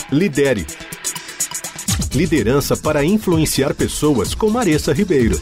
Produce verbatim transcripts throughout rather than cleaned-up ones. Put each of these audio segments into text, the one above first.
Lidere. Liderança para influenciar pessoas com Maressa Ribeiro.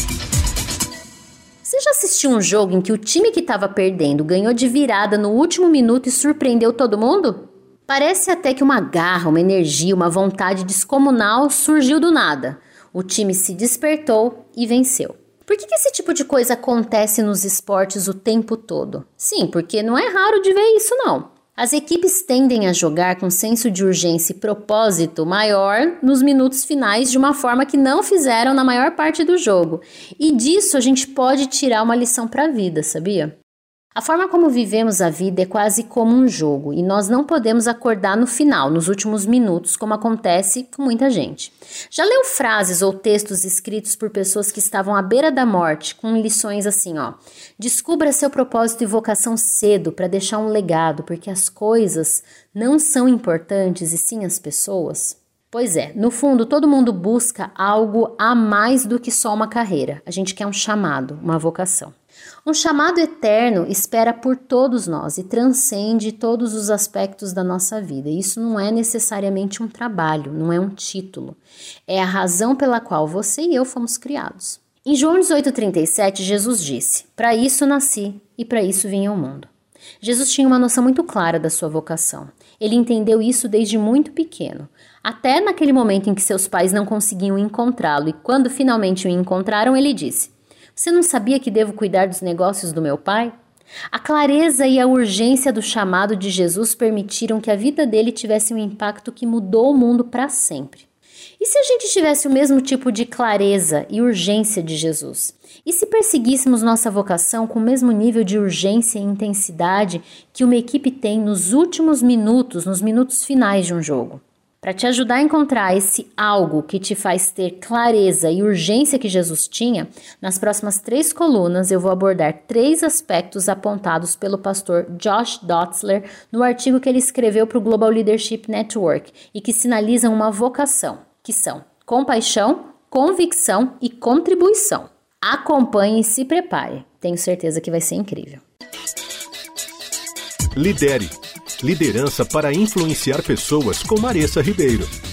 Você já assistiu um jogo em que o time que estava perdendo ganhou de virada no último minuto e surpreendeu todo mundo? Parece até que uma garra, uma energia, uma vontade descomunal surgiu do nada. O time se despertou e venceu. Por que que esse tipo de coisa acontece nos esportes o tempo todo? Sim, porque não é raro de ver isso não. As equipes tendem a jogar com senso de urgência e propósito maior nos minutos finais de uma forma que não fizeram na maior parte do jogo. E disso a gente pode tirar uma lição para a vida, sabia? A forma como vivemos a vida é quase como um jogo e nós não podemos acordar no final, nos últimos minutos, como acontece com muita gente. Já leu frases ou textos escritos por pessoas que estavam à beira da morte, com lições assim, ó. Descubra seu propósito e vocação cedo para deixar um legado, porque as coisas não são importantes e sim as pessoas. Pois é, no fundo todo mundo busca algo a mais do que só uma carreira. A gente quer um chamado, uma vocação. Um chamado eterno espera por todos nós e transcende todos os aspectos da nossa vida. Isso não é necessariamente um trabalho, não é um título. É a razão pela qual você e eu fomos criados. Em João dezoito, trinta e sete, Jesus disse: "Para isso nasci e para isso vim ao mundo." Jesus tinha uma noção muito clara da sua vocação. Ele entendeu isso desde muito pequeno. Até naquele momento em que seus pais não conseguiam encontrá-lo e quando finalmente o encontraram, ele disse: "Você não sabia que devo cuidar dos negócios do meu pai?" A clareza e a urgência do chamado de Jesus permitiram que a vida dele tivesse um impacto que mudou o mundo para sempre. E se a gente tivesse o mesmo tipo de clareza e urgência de Jesus? E se perseguíssemos nossa vocação com o mesmo nível de urgência e intensidade que uma equipe tem nos últimos minutos, nos minutos finais de um jogo? Para te ajudar a encontrar esse algo que te faz ter clareza e urgência que Jesus tinha, nas próximas três colunas eu vou abordar três aspectos apontados pelo pastor Josh Dotzler no artigo que ele escreveu para o Global Leadership Network e que sinalizam uma vocação, que são compaixão, convicção e contribuição. Acompanhe e se prepare, tenho certeza que vai ser incrível. Lidere. Liderança para influenciar pessoas com Maressa Ribeiro.